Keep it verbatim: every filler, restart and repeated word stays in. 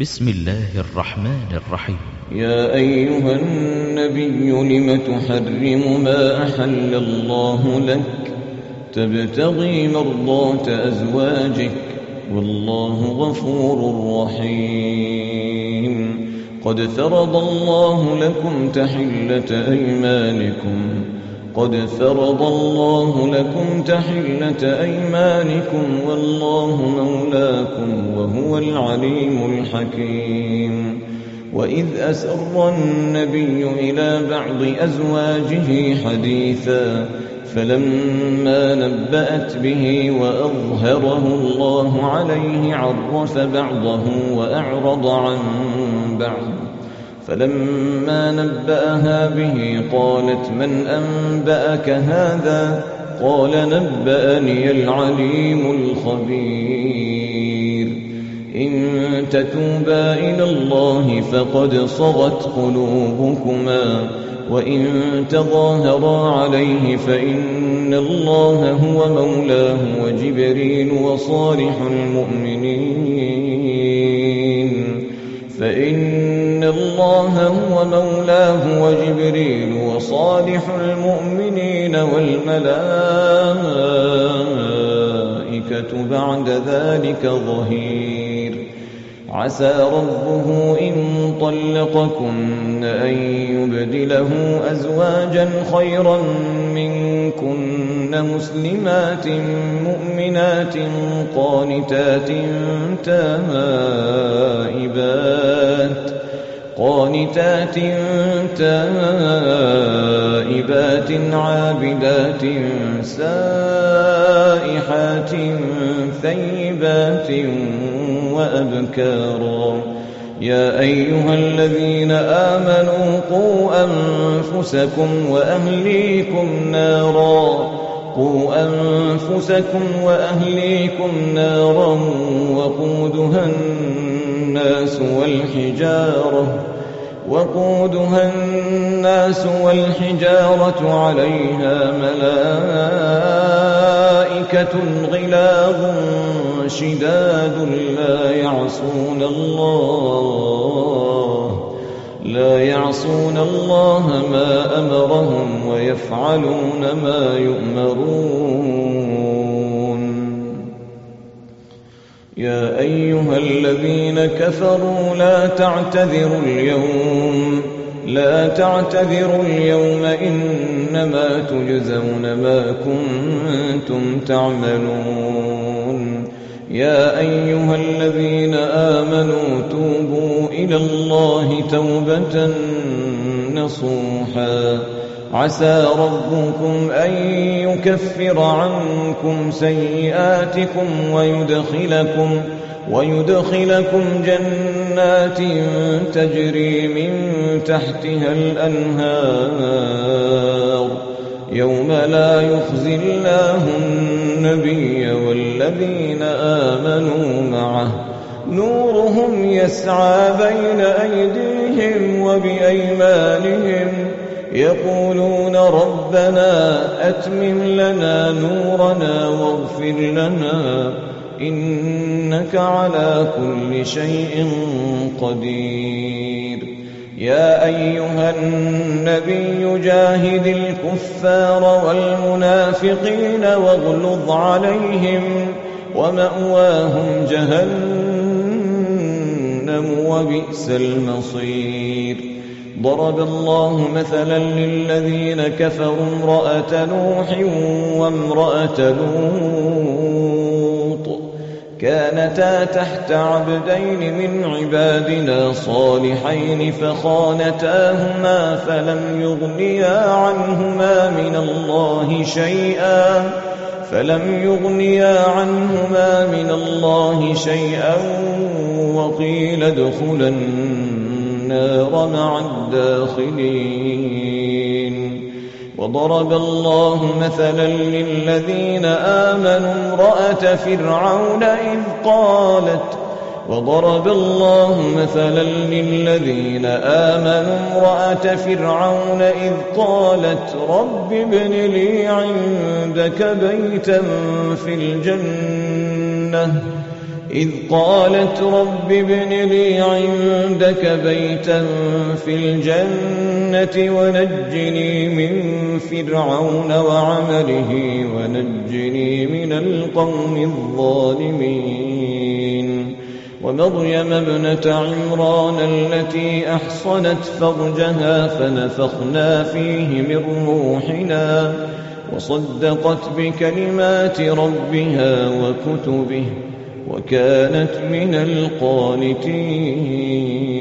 بسم الله الرحمن الرحيم. يا أيها النبي لم تحرم ما أحل الله لك تبتغي مرضات أزواجك والله غفور رحيم. قد فرض الله لكم تحلة أيمانكم قد فرض الله لكم تحلة أيمانكم والله مولاكم وهو العليم الحكيم. وإذ أسر النبي إلى بعض أزواجه حديثا فلما نبأت به وأظهره الله عليه عرف بعضه وأعرض عن بعض. فلما نبأها به قالت من أنبأك هذا؟ قال نبأني العليم الخبير. إن تتوبا إلى الله فقد صغت قلوبكما وإن تظاهرا عليه فإن الله هو مولاه وجبريل وصالح المؤمنين فإن الله هو مولاه وجبريل وصالح المؤمنين والملائكة بعد ذلك ظهير. عسى ربه إن طلقكن أن يبدله أزواجا خيرا منكن مسلمات مؤمنات قانتات تائبات قانتات تائبات عابدات سائحات ثيبات وأبكارا. يا أيها الذين آمنوا قوا أنفسكم وأهليكم نارا قوا أنفسكم وأهليكم نارا وقودها الناس والحجارة وقودها الناس والحجارة عليها ملائكة غلاظ شداد لا يعصون الله لا يعصون الله ما أمرهم ويفعلون ما يؤمرون. يا أيها الذين كفروا لا تعتذروا اليوم لا تعتذروا اليوم إنما تجزون ما كنتم تعملون. يا أيها الذين آمنوا توبوا إلى الله توبة نصوحا. عسى ربكم أن يكفر عنكم سيئاتكم ويدخلكم ويدخلكم جنات تجري من تحتها الأنهار يوم لا يخزي الله النبي والذين آمنوا معه نورهم يسعى بين أيديهم وبأيمانهم يقولون ربنا أتمم لنا نورنا واغفر لنا إنك على كل شيء قدير. يا أيها النبي جاهد الكفار والمنافقين واغلظ عليهم ومأواهم جهنم وبئس المصير. ضرب الله مثلا للذين كفروا امرأة نوح وامرأة لوط كانتا تحت عبدين من عبادنا صالحين فخانتاهما فلم يغنيا عنهما من الله شيئا فلم يغنيا عنهما من الله شيئا وقيل ادخلا النار مع الداخلين. وضرب الله مثلا للذين آمنوا امرأة فرعون إذ قالت وضرب الله مثلا للذين آمنوا امرأة فرعون إذ قالت رب ابن لي عندك بيتا في الجنة إذ قالت رب ابن لي عندك بيتا في الجنة ونجني من فرعون وعمله ونجني من القوم الظالمين ومريم ابنة عمران التي أحصنت فرجها فنفخنا فيه من روحنا وصدقت بكلمات ربها وكتبه وكانت من القانتين